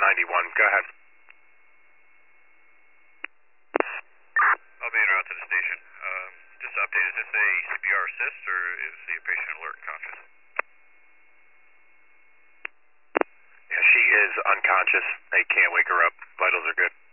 91. Go ahead. I'll be en route to the station. Just to update, is this a CPR assist or is the patient alert and conscious? Yeah, she is unconscious. They can't wake her up. Vitals are good.